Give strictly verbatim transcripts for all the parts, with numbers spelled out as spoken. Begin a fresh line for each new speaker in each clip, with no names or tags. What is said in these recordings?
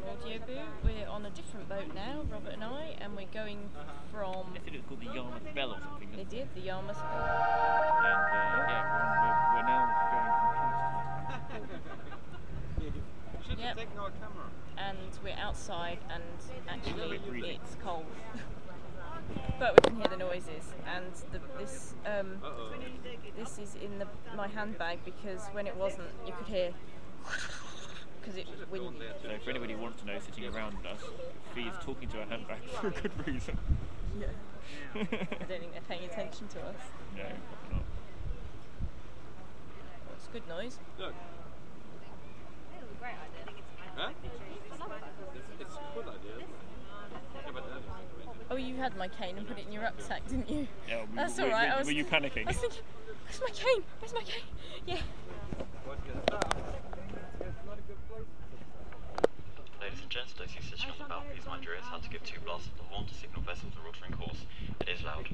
Audio Boo. We're on a different boat now, Robert and I, and we're going from...
They said it was called the Yarmouth Bell or something.
They did, the Yarmouth Bell.
And uh, yeah, we're, on, we're, we're now going from Kingston.
Should
Yep.
have taken our camera.
And we're outside, and actually
It's freezing.
it's cold. But we can hear the noises, and the, this um,
Uh-oh.
this is in the, my handbag, because when it wasn't, you could hear... because it was windy.
So for anybody who wants to know, sitting around us, Fee is talking to her handbag for a good reason.
Yeah. I don't think they're paying attention to us.
No, probably not.
Well, it's good noise.
Look. Huh? It's, it's a good idea, isn't it? Yeah, but then
Oh, you had my cane and put it in your rucksack, didn't you?
Yeah, we,
That's
were,
all right.
Were,
I was,
were you panicking?
I was thinking, where's my cane? Where's my cane? Yeah.
Ladies and gents, those who sitting on the bow, please mind your ears. How to give two blasts of the horn to signal vessels are rotary course. It is loud.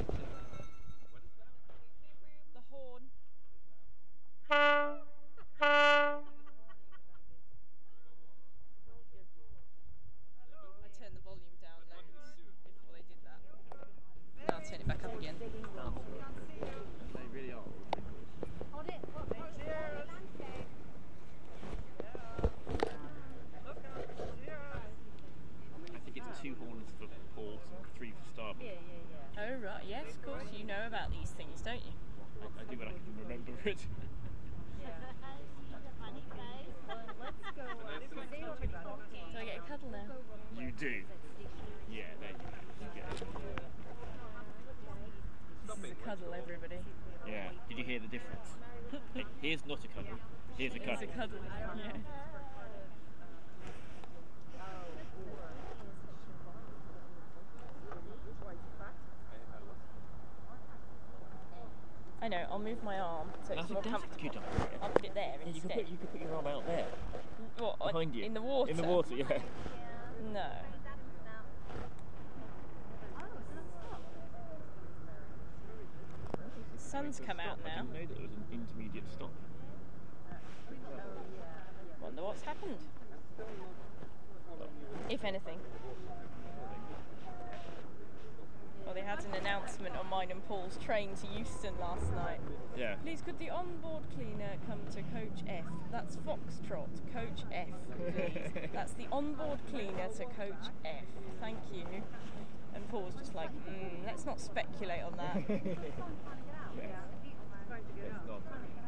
The horn. I turned the volume down loads before they did that. Now I'll turn it back up again.
They really are. I think it's two horns for port and three for starboard.
Oh right, yes, of course you know about these things, don't you?
I, I do when I can remember it.
Do I get a cuddle now?
You do. Yeah, there you go. You get it.
This is a cuddle, everybody.
Yeah. Did you hear the difference? Hey, here's not a cuddle. Here's a
It's
cuddle.
a cuddle, yeah. I know, I'll move my arm so it's
That's
more
a desk you
comfortable.
don't
I'll put it there
Yeah, you
instead.
can put you can put your arm out there.
What, on-
Behind you.
in the water?
In the water, yeah.
No. The sun's come out
I
now.
didn't know that it was an intermediate stop.
Wonder what's happened. If anything. Well, they had an announcement on mine and Paul's train to Euston last night.
Yeah.
Please could the onboard cleaner come to coach F? That's Foxtrot, coach F, please. That's the onboard cleaner to coach F. Thank you. And Paul's just like, mm, let's not speculate on that.
Yes. It's not.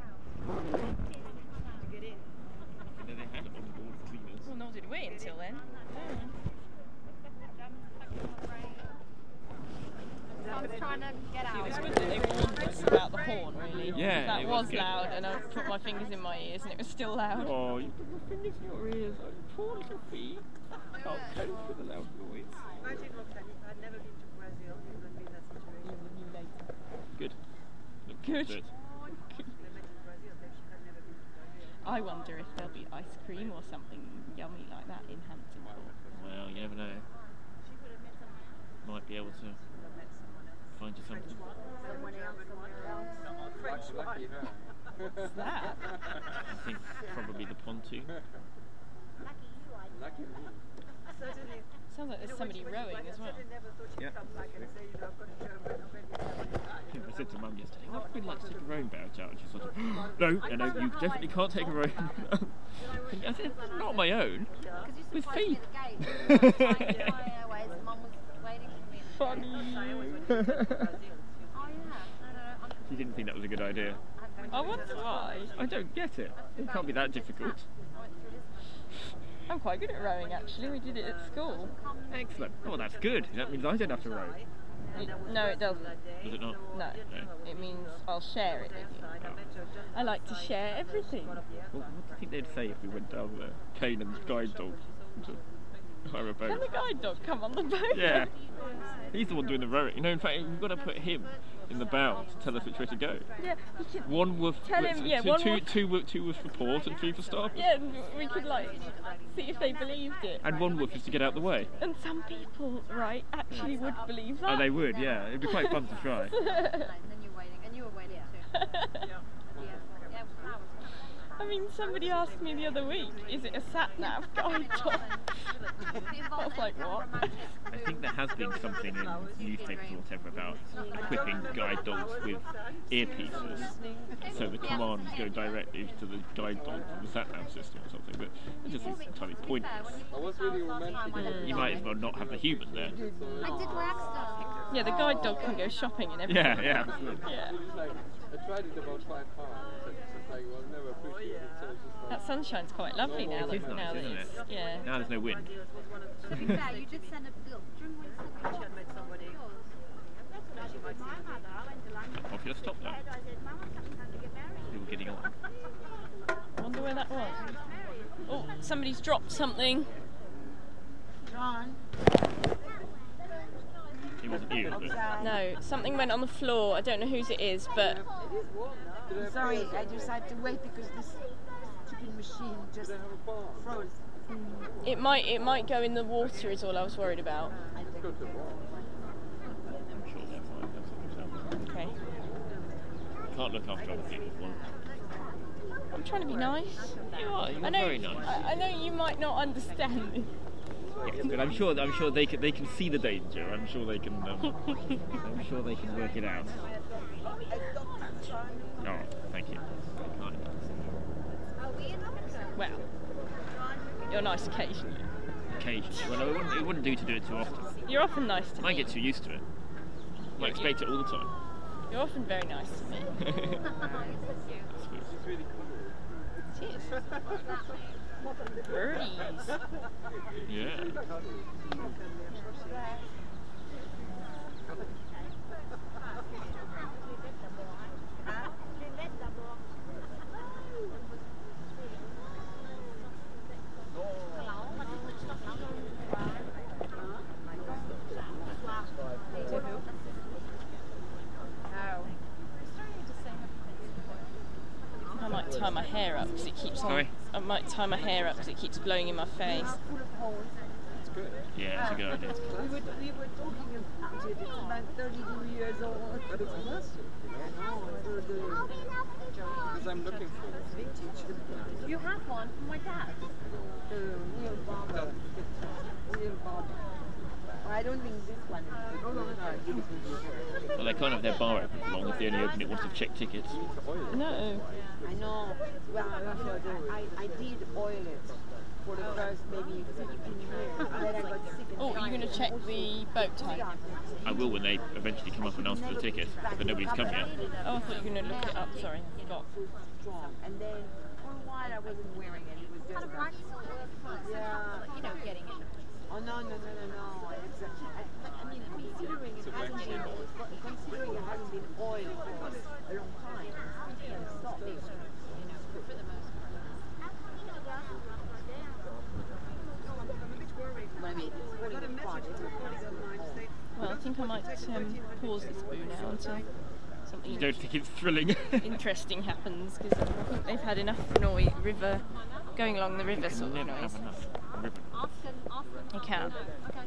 And then they had it on board cleaners.
Well, nor did we until then.
I was trying to get
It
out.
was good that they warned us about the horn, really.
Yeah,
That
it
was,
was good.
loud, and I put my fingers in my ears, and it was still loud.
Oh, you put your fingers in your ears. Oh, poor little feet. Can't cope with the loud noise.
Imagine what that if I'd never been to Brazil, it would be that situation.
Good. Look
Good.
good.
I met in Brazil, that she had never been to Brazil.
I wonder if there'll be ice cream or something yummy like that in Hampton Court.
Well, you never know. Might be able to find you something.
Someone else, someone else. French one.
What's that?
I think probably the pontoon.
Lucky me. Certainly.
Sounds like there's somebody rowing as well.
Certainly never thought she'd
Yeah.
come back and say, you know, I've got a German, I've got a
I said to Mum yesterday, oh, we'd like to take a rowing boat out. And she sort of, no, no, no, you definitely can't take a rowing boat. I said, not my own, with feet. Funny. She didn't think that was a good idea.
I wonder why.
I don't get it. It can't be that difficult.
I'm quite good at rowing, actually. We did it at school.
Excellent. Oh, that's good. That means I don't have to row.
It, no, it doesn't.
Does it not?
No.
No.
It means I'll share it with you. I like to share everything.
Well, what do you think they'd say if we went down there? Kane and guide dog to hire a boat.
Can the guide dog come on the boat?
Yeah. He's the one doing the rowing. You know, in fact, we've got to put him in the bow to tell us which way to go.
Yeah, we could,
One wolf.
Tell him, yeah,
two,
one
two,
wolf-
two, wo- two was for port and three for starboard.
yeah, and we could like see if they believed it.
And one wolf is to get out the way.
And some people, right, actually would believe that.
Oh, they would, yeah. It'd be quite fun to try.
And then you're waiting, and you were waiting too. Yeah. Yeah, flowers.
I mean, somebody asked me the other week, is it a sat-nav guide dog? I was like, what?
I think there has been something in newspapers or whatever about equipping guide dogs with earpieces, so the commands go directly to the guide dog from the sat-nav system or something, but it just seems entirely pointless.
I was really romantic.
You might as well not have the human there.
I did wax stuff.
Yeah, the guide dog can go shopping and everything.
Yeah, yeah, absolutely.
Yeah.
It's like, I tried it about five times. It's just like, well, never appreciated it. So it's just like,
That sunshine's quite lovely now.
It is
that,
nice,
now that
isn't
it's,
it?
yeah.
Now there's no wind.
To be fair, you did send a bill. During when
She had met somebody. She might see them.
Off your stop now. You were getting on.
I wonder where that was. Oh, somebody's dropped something.
John.
It wasn't you, was it?
No, something went on the floor. I don't know whose it is, but
I'm sorry, I just had to wait because this stupid machine just froze.
it might it might go in the water is all I was worried about.
I think.
go to the wall.
I'm sure they're fine. That's what
Okay.
I'm Can't look after other people's ones.
I'm trying to be nice.
You are. You're
I know.
very nice.
I, I know you might not understand.
Yes, but I'm sure. I'm sure they can. They can see the danger. I'm sure they can. Um, I'm sure they can work it out. Oh, thank you. Very kind.
Well, you're nice occasionally.
Occasionally. Well, it wouldn't, it wouldn't do to do it too often.
You're often nice to
I might
me.
get too used to it. I might expect it all the time.
You're often very nice to me.
That's sweet.
It's really cool.
Cheers. Birdies.
Yeah.
I might tie my hair up because it keeps on.
Sorry?
I might tie my hair up because it keeps blowing in my face.
It's good.
Yeah, it's a good idea.
We were, we were talking about it. It's about thirty-two years old.
But it's classic, you know?
No, the, the
Because I'm looking for it.
vintage, the,
You have one from my dad.
the real barber. Real barber. I don't think this one is good.
Well, they're kind of their bar open for long if they only open it once they've checked tickets.
No.
I know. Well, I, I, I did oil it for the first maybe fifteen years. And then I got sick and
Oh, are you going to check the boat type?
I will when they eventually come up and ask for the ticket, but nobody's come yet.
Oh, I thought you were going to look it up. Sorry, I forgot.
So strong. And then for a while I wasn't wearing it. It was just
Kind of
that.
like,
Yeah.
you know, getting it.
Oh no no no no no! It's, uh, I, I mean, considering it hasn't been considering it hasn't been oiled for a long time, and stop it.
You know, for the most part.
Maybe it's falling apart. It will fall.
Well, I think I might um, pause this boo now until
You
something
don't think it's thrilling?
interesting happens because I think they've had enough noise, river, going along the river sort of
Never
noise.
have enough ribbon.
Often, often.
You can.
Okay.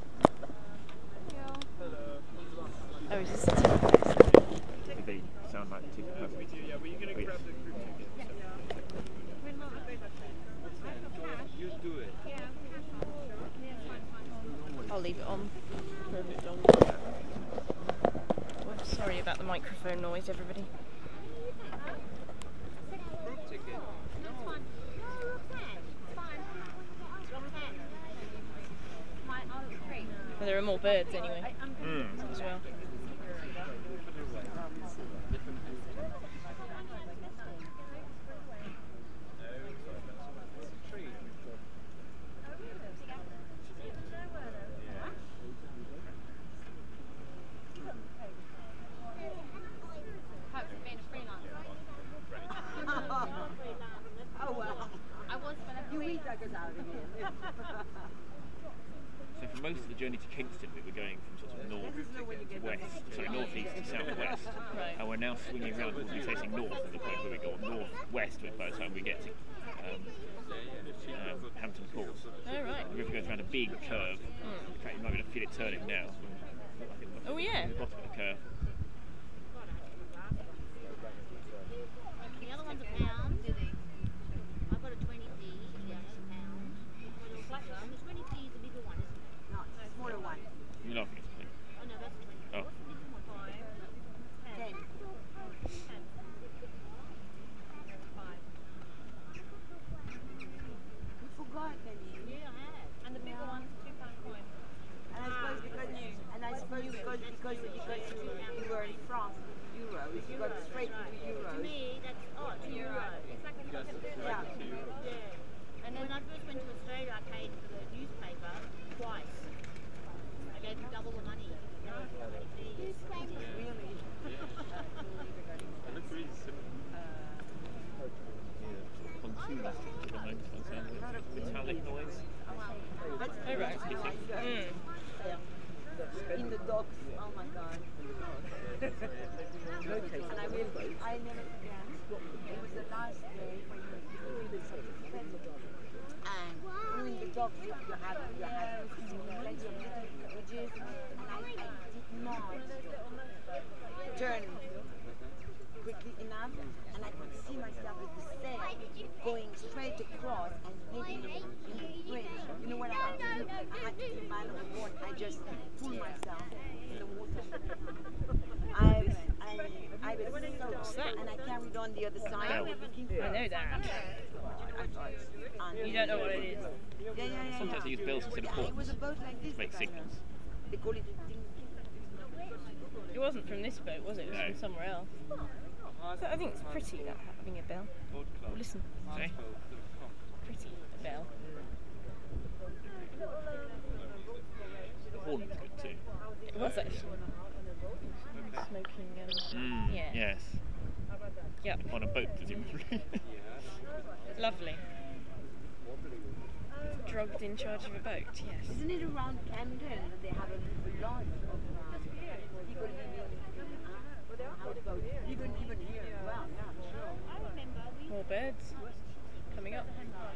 Oh, is this a ticket?
Did they sound like ticket perfect? Yeah, were you going to grab the group ticket?
You do it.
I'll leave it on for a bit longer. Oops, sorry about the microphone noise, everybody.
Group ticket.
Well, there are more birds anyway
Mm.
as well.
Oh well.
I was gonna
You eat like a out again.
So for most of the journey to Kingston, we were going from sort of north to west, sorry, northeast to southwest,
Right.
and we're now swinging around, we'll be facing north at the point where we go northwest by the time we get to um, um, Hampton Court.
Oh, right.
The river goes around a big curve. In fact, you might be able to feel it turning now. I think
Oh, yeah.
The bottom of the curve.
The other one's a pound.
tuned at the moment, by the sound of it. Metallic noise.
Oh, right. Mm.
In the docks, oh my god. And I will, I never forget. It was the last day when you were doing the certificate. And in the docks, you have, you have plenty of little cottages. And I, I did not turn quickly enough. And I could see myself with the sail going straight across and hitting the bridge. You know what I had to do? I had to do man overboard. I just pulled myself in the water. I, I, I was so and I carried on the other side.
Bell.
Looking for
I know that.
I thought, and
You don't know what it is.
Yeah, yeah, yeah.
Sometimes they
yeah.
use bells instead of
Yeah,
horns
it was a boat like this.
to make
that I know.
signals.
They call it a ding.
It wasn't from this boat, was it? It was
No.
from somewhere else. So I think it's pretty, that having a bell. Oh, listen.
See?
Pretty, a bell.
The horn was good too.
It was actually. Smoking, um,
Mm,
yeah.
Yes.
Yep.
On a boat, presumably.
Lovely. Drugged in charge of a boat, yes.
Isn't it around Camden that they have a, a lot of uh, people living uh, houseboats? Even, even here as well.
More birds coming up.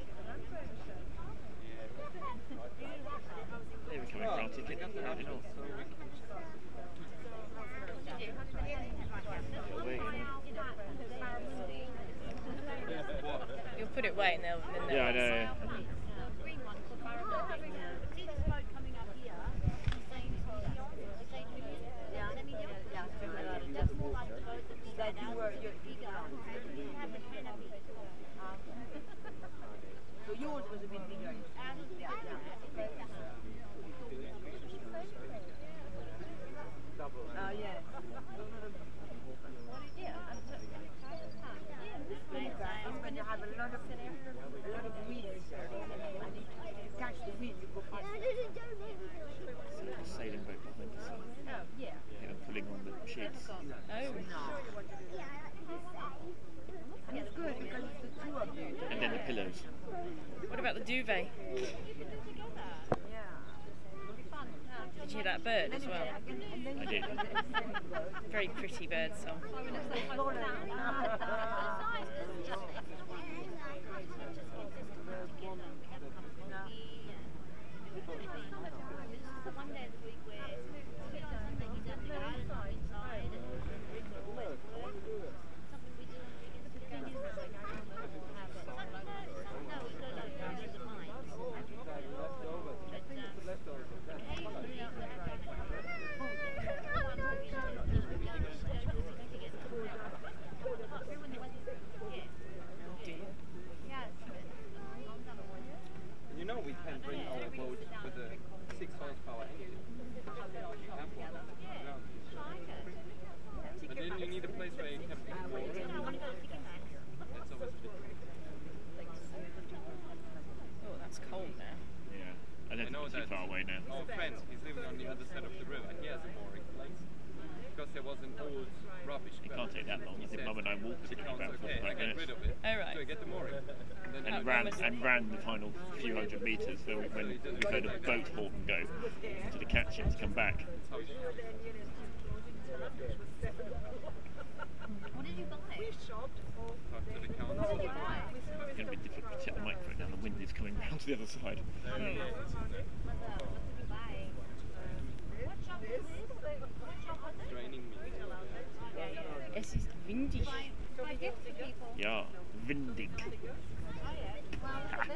They were coming granted, didn't they? Not.
You'll put it away and they'll. Then they'll
Yeah, I know.
That you were, you're, so yours was a bit bigger. Yeah, yeah. Oh, yeah. When you have a lot of, a lot of wind, and if you catch the wind, you go faster.
A sailing boat behind us.
Oh, yeah.
They were pulling on the sheets.
Oh.
And it's good because it's the two of you.
And then the pillows.
What about the duvet?
Yeah.
Did you hear that bird as well?
I did.
Very pretty bird song.
You know we can bring our boat with a six horsepower engine. But then you need a place where you can put water. That's obviously.
Oh, that's cold now.
Yeah. I
I
don't
know
think it's too
that
far away now.
our friend, he's living on the other side of the river. He has a mooring place. Because there was an old rubbish
It
bin.
can't take that long. I
He
think
said,
Mum and I walked
"She
it
counts
about
okay, I
forty-five
get rid
minutes.
of it.
Oh, right.
So I get the mooring. And then
And
Oh,
ran
almost-
and ran the final few hundred metres so when we heard a boat horn go to the catch it to come back.
how you
What did you buy?
talk to the council.
What did you buy?
It's going to be difficult to check the microphone now. The wind is coming round to the other side.
What did you buy? What shop is this? What shop was it?
Draining me.
Es ist windig.
Buy gifts for people.
Ja, windig.
Well,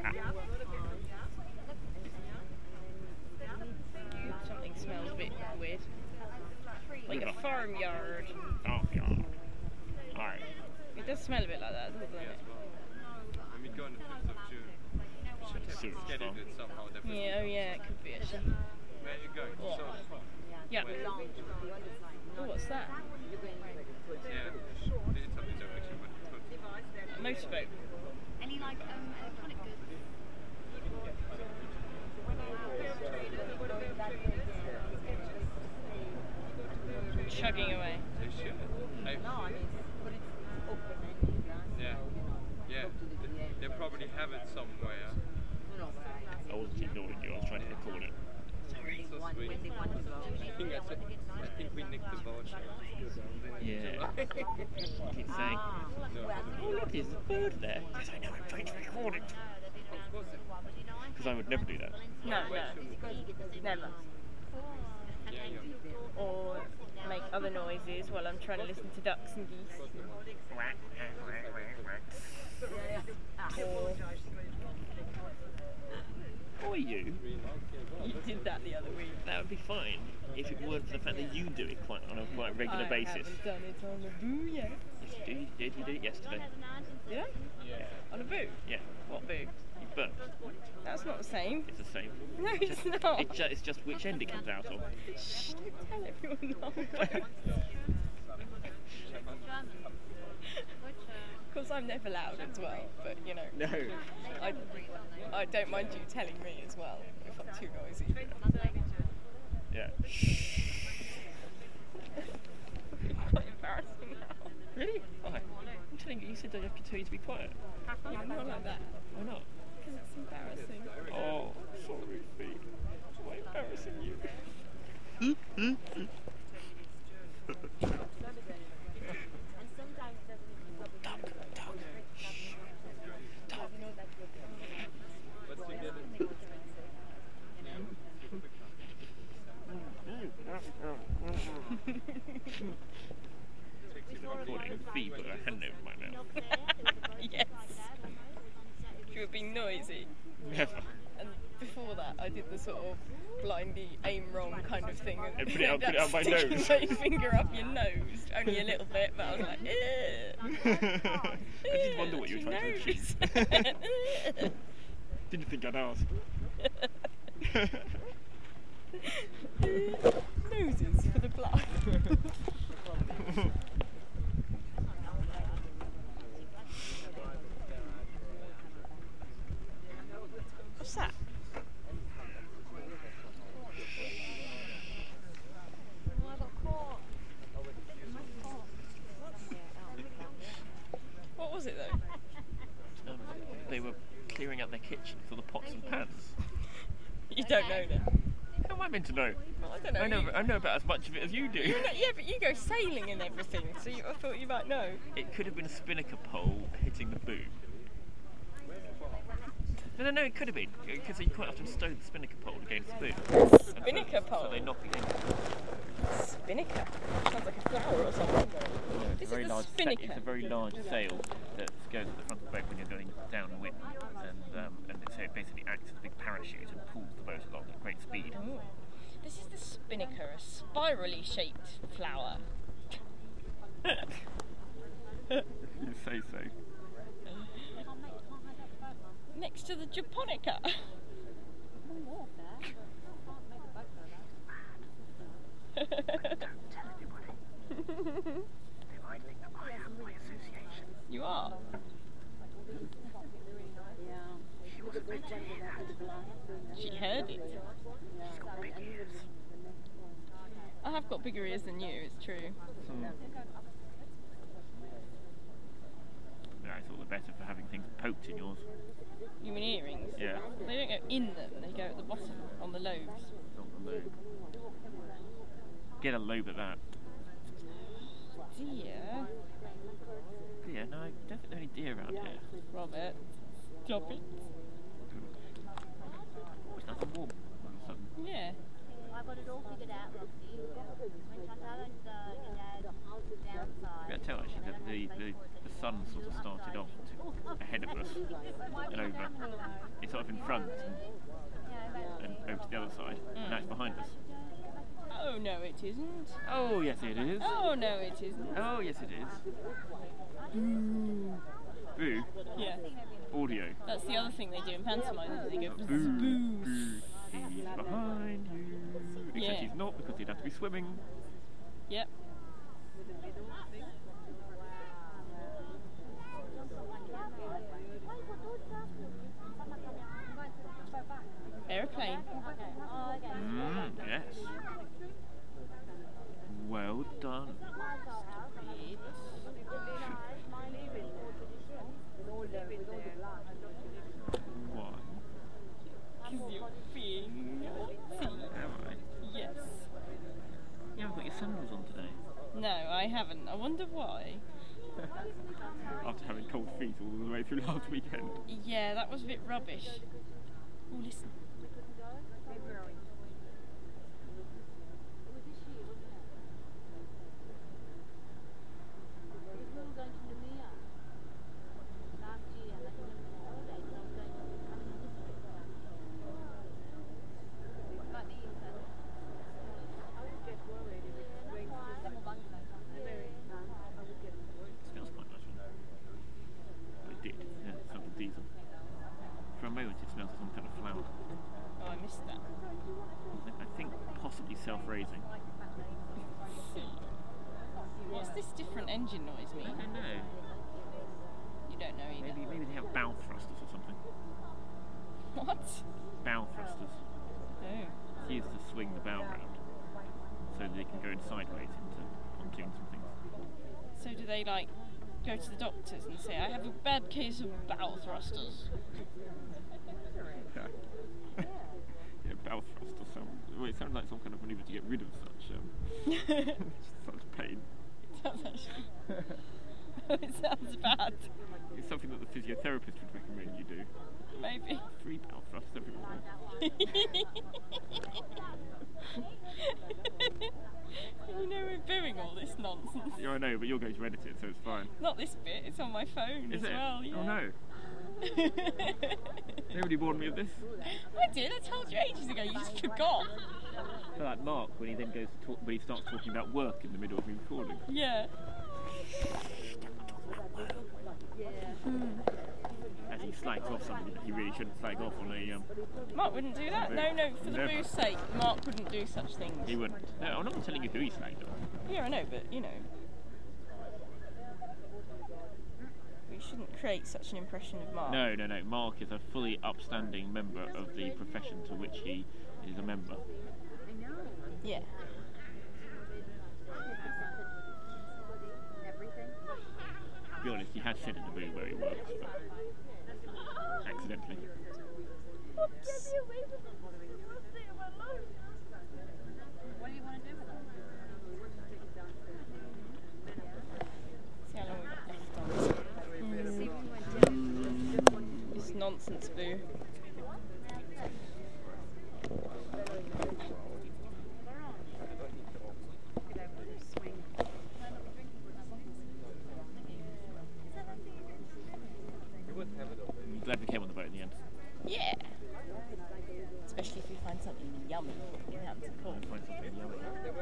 Something smells a bit weird. Like a farmyard.
Oh, yeah. Alright.
It does smell a bit like that, doesn't
Yeah,
it?
as well. And we go on the fifth of June. We should have
Serious
scheduled
farm.
it somehow. Definitely.
Yeah, oh yeah, it could be actually.
Where are you going?
What?
So far.
Yeah.
Where?
Oh, what's that?
Yeah. Did tell the direction, but it could.
A motorboat.
any like um, electronic goods?
Chugging away.
They should. I,
No, I mean, but it's open and you guys.
yeah. Yeah. They- They're probably have it somewhere.
I wasn't ignoring you, I was trying to record it.
Sorry. So sweet. I think, I, I think we nicked the voucher.
Yeah. Keep saying, oh look, there's a bird there. Yes, I know, I'm trying to record it.
Of course it.
Because I would never do that.
No, no. Never.
Yeah, yeah.
Or make other noises while I'm trying to listen to ducks and geese. Or,
Or you.
you did that the other week.
That would be fine if it weren't for the fact that you do it quite on a quite regular
I
basis.
haven't done it on a boo yet.
Yes, you do. You did. You did it yesterday.
Did I?
Yeah.
On a boo?
Yeah.
What boo?
You burped.
That's not the same.
It's the same.
No, it's not.
It ju- it's just which end it comes out of.
Shh, don't tell everyone the whole boo. Of course, I'm never loud as well, but you know.
No.
I, I don't mind you telling me as well if I'm too noisy.
Yeah.
Quite embarrassing now.
Really? Why? I'm telling you, you said I have to tell you to be quiet.
Yeah, not like that.
Why not?
Because it's embarrassing.
Oh, sorry, Fee. Why embarrassing you? Duck, duck. Shh. Duck.
What's you getting?
Recording Fee put her hand over my mouth.
Yes. She would be noisy.
Never.
And before that, I did the sort of blindy aim wrong kind of thing.
And put it up- put it up my
sticking
nose.
my finger up your nose. Only a little bit, but I was like, ew.
I did wonder what you were trying to achieve. Didn't think I'd ask.
Noses for the blind. What's that? What was it though?
Um, they were clearing out their kitchen for the pots and pans.
You don't know then.
How am I meant to know?
Well, I don't know.
I know,
You-
I know about as much of it as you do.
You know, yeah, but you go sailing and everything, so you, I thought you might know.
It could have been a spinnaker pole hitting the boom. No, no, no, it could have been, because you quite often stow the spinnaker pole against the boom. And so-
Spinnaker pole?
So they knock against it.
Spinnaker? Sounds like a flower or something.
It's
Is
a very
it the
large sa-
spinnaker?
It's a very large sail that goes at the front of the boat when you're going downwind, and um, and so it basically acts as a big parachute and pulls the boat along at great speed.
Ooh. This is the spinnaker, a spirally shaped flower.
You say so.
Next to the japonica.
Don't tell anybody. They might think that I am by association.
You are?
She wasn't meant to hear that.
She heard it.
She's got big ears.
I have got bigger ears than you, it's true.
Yeah, it's all the better for having things poked in yours.
You mean earrings?
Yeah.
They don't go in them, they go at the bottom, on the lobes.
Not the lobe. Get a lobe at that.
Dear.
Yeah, no, I don't think there are any deer around here.
Robert, stop it.
It's nice and warm all of a sudden.
Yeah.
I got it all figured out, Roxy. When Chantal and uh, your dad downside.
Yeah, tell actually that the, the, the sun sort of started off to, ahead of us and over. It's sort of in front and, and over to the other side. And now it's behind us.
Oh, no, it isn't.
Oh, yes, it is.
Oh, no, it isn't.
Oh, yes, it is. Boo.
Yeah.
Audio.
That's the other thing they do in pantomime, is they go
Boo.
boo.
Boo. He's behind you. Except
Yeah.
he's not because he'd have to be swimming.
Yep. Aeroplane.
Mm, yes. Well done.
Why?
After having cold feet all the way through last weekend.
Yeah, that was a bit rubbish. Oh, listen.
Smells quite nice. Oh, it did. Yeah, it smelled of diesel. For a moment, it smells of some kind of flour.
Oh, I missed that.
I think possibly self-raising.
What's this different engine noise mean?
I don't know.
You don't know either.
Maybe maybe they have bow thrusters or something.
What?
Bow thrusters.
Oh.
It's used to swing the bow round, so they can go in sideways into pontoons and things.
So do they like go to the doctors and say, I have a bad case of bow thrusters?
Yeah. Yeah, bow thrusters sound. Well, it sounds like some kind of manoeuvre to get rid of such um, such pain.
It sounds actually. It sounds bad.
It's something that the physiotherapist would recommend you do.
Maybe.
Three bow thrusts every morning.
You know we're doing all this nonsense.
Yeah, I know, but you're going to edit it, so it's fine.
Not this bit, it's on my phone
Is
as
it?
well. Yeah.
Oh no. Nobody warned me of this.
I did, I told you ages ago, you just forgot.
So like Mark, when he then goes to talk, when he starts talking about work in the middle of me recording.
Yeah.
As he slags off somebody that he really shouldn't slag off on a. Um,
Mark wouldn't do that. No, no, for the
Never.
booze sake, Mark wouldn't do such things.
he wouldn't. No, I'm not telling you who he slagged off.
Yeah, I know, but you know. We shouldn't create such an impression of Mark.
No, no, no. Mark is a fully upstanding member of the profession to which he is a member.
Yeah.
To be honest, he has said in the booth where he works, but accidentally.
Oops.
What do you want to do with it?
See how long we've got left on this. This nonsense boo.
I'm glad we came on the boat in the end.
Yeah. Especially if we find something yummy in Hampton Court.
Find something yummy.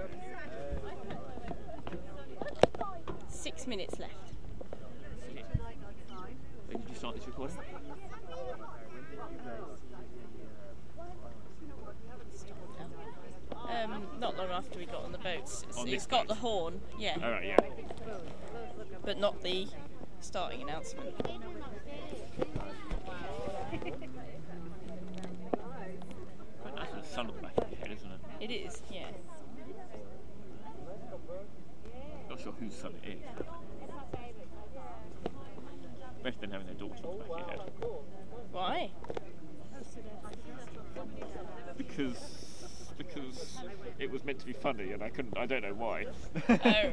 Six minutes left.
When did you start this recording?
Um, not long after we got on the boat. It's,
On
it's
this
got
boat?
the horn, yeah,
Alright, yeah.
but not the starting announcement.
Quite nice with the sun on the back of your head, isn't it?
It is, yeah.
Not sure whose son it is. Better than having their daughter on the back of your head.
Why?
Because because it was meant to be funny and I couldn't I don't know why.
Oh.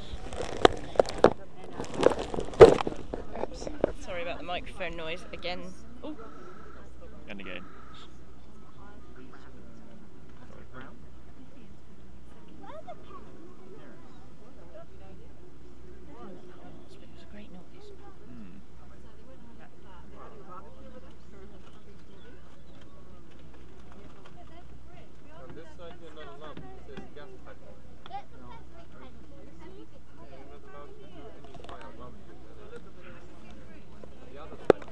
Oops. Sorry about the microphone noise again. Oh,
And again.
it was a great noise.
Hmm.
On this side you're not allowed, it says gas pipe. You're not allowed to do any fire above you. The other side.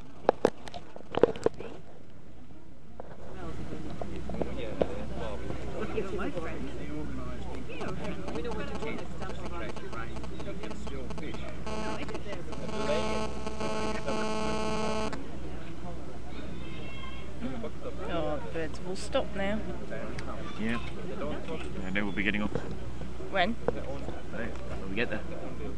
Yeah, well,
Even my friends. We know what to do.
you can still fish.
Oh, the birds will stop now.
Yeah. And then we'll be getting off.
When?
When we get there.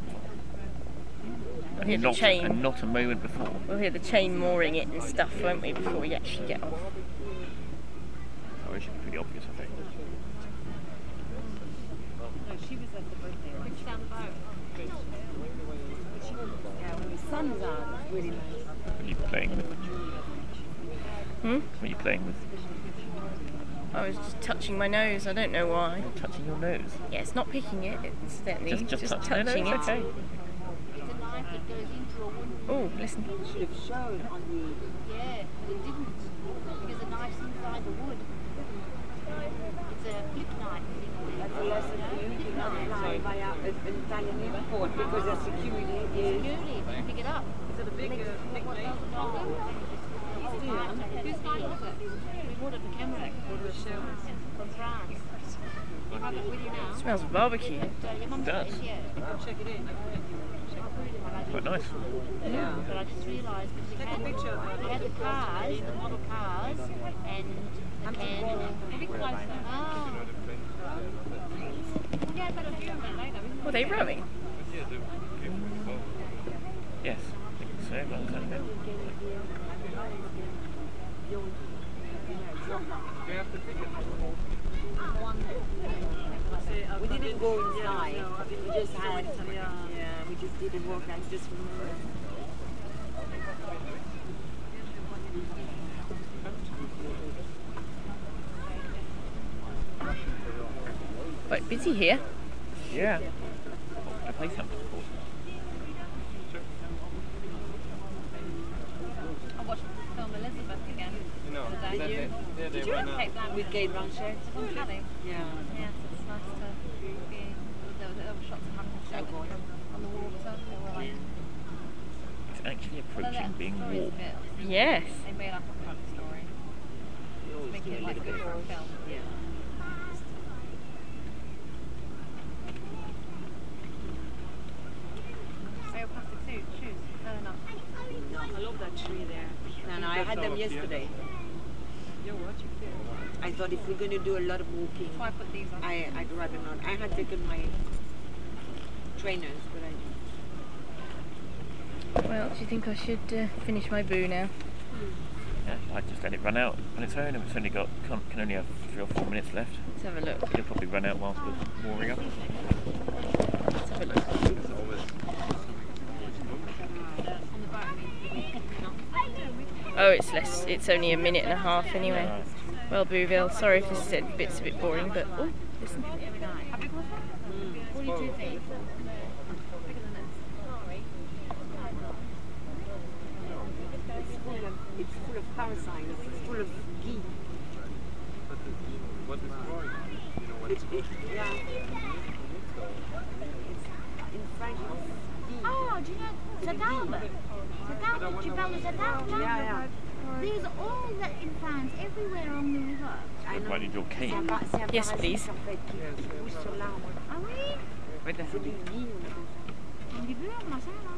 We'll hear the
Not,
chain.
and not a moment before.
We'll hear the chain mooring it and stuff, won't we, before we actually get off?
Oh, it should be pretty obvious, I think.
No, she was at the birthday.
Which down the boat?
Yeah, when the sun's out, it's really nice.
What are you playing with?
Hmm?
What are you playing with?
I was just touching my nose. I don't know why.
You're touching your nose.
Yeah, it's not picking it. It's certainly
Just, just,
just
touch-
touching
no, no,
it.
it's okay.
It's a knife that goes into a wooden.
Oh, listen.
It should have shown on the.
Yeah, but it didn't because the knife's inside the wood. It's a flip knife.
That's a lesson for you. Do not fly via an Italian airport because the security is.
Security, pick it up.
Is it a big, uh, big
Who's knife was it? We bought it for camera. From France. You have it with you now.
Smells of barbecue.
Uh, your mum's
It
got
does.
it, yeah.
Check it in.
I'll put it in my luggage.
Quite nice.
Yeah.
But I just realised because you had, you had the cars, the model cars, and and a bit closer. Oh. Yeah, but a few of them later.
Were they rowing?
Yes, I think so. Well, is that it?
We didn't go inside. We just had. Yeah, we just did a walk and just.
Quite busy here.
Yeah. I play something before.
I watched the film Elizabeth again.
You know,
Did
then
you?
they, yeah, they
Did you
run
ever
out.
take that
With Kate Blanchett.
It's on telly.
Yeah.
Yeah, so it's nice to be. There were, there were shots of Hampton Street on the water. They were like.
It's actually
Although
approaching
that
being
story is a
warm.
bit-
Yes.
They made up a funny story. To make it like good for a film.
Yeah.
Real plastic suit, shoes, turn up.
No, I love that tree there. No, no, I had them yesterday. I thought if we're going to do a lot of walking,
That's why I put these on.
I, I'd rather not. I had taken my trainers, but I
Well, do you think I should uh, finish my boo now?
Yeah, I just let it run out on its own, and it's only got can, can only have three or four minutes left.
Let's have a look.
It'll probably run out whilst we're warming up.
Let's have a look.
On the boat, I mean.
Oh, it's less. It's only a minute and a half anyway.
Right.
Well, Booville, sorry if this bit's a bit boring, but oh, listen.
How big was that? forty-two feet. Bigger than this.
it's full of, it's full of parasites. It's full of ghee.
What is growing? You know what
It, it, yeah. It's, in French, it's ghee.
Oh, do you know Zadalba? Zadalba, do you know Zadalba?
Yeah, yeah.
There's all that in France, everywhere on the river.
I know.
Why need your cane?
C'est un pa- c'est un
Yes,
parasite,
please.
en fait, qui, qui pousse sur l'arbre.
Ah oui?
C'est du ghee. on
Du beurre, machin, là.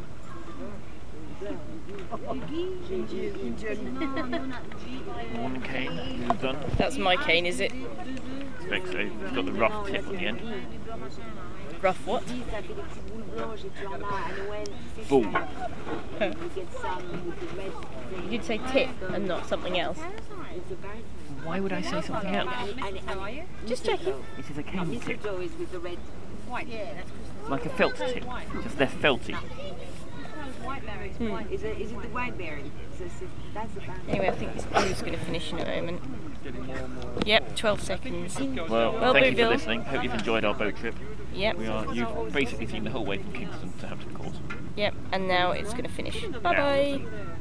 Du ghee. Non, non, not ghee.
One cane, all done.
That's my cane, is it?
Expect so. It's got the rough tip on the end.
Du beurre, machin, là.
Rough what?
dit. Ça fait des petites boules blanches et tu en as à Noël. tu sais,
Bull.
ça. You get some with the red thing.
You'd say tip and not something else.
It's a parasite.
Why would I say something else?
And, and, and
Just checking.
This is a cane tip.
mistletoe is with the red.
White. Yeah, that's Christmas.
Like a felt tip, just less felty.
White berries.
Hmm.
White.
Is it, is it the white berry? So, so that's the parasite.
Anyway, I think this boo's going to finish in a moment. Yep, twelve seconds.
Well,
Well,
thank you
Booville.
for listening. Hope you've enjoyed our boat trip.
Yep,
We are. You've basically seen the whole way from Kingston to Hampton Court.
yep, and now it's going to finish. Bye bye.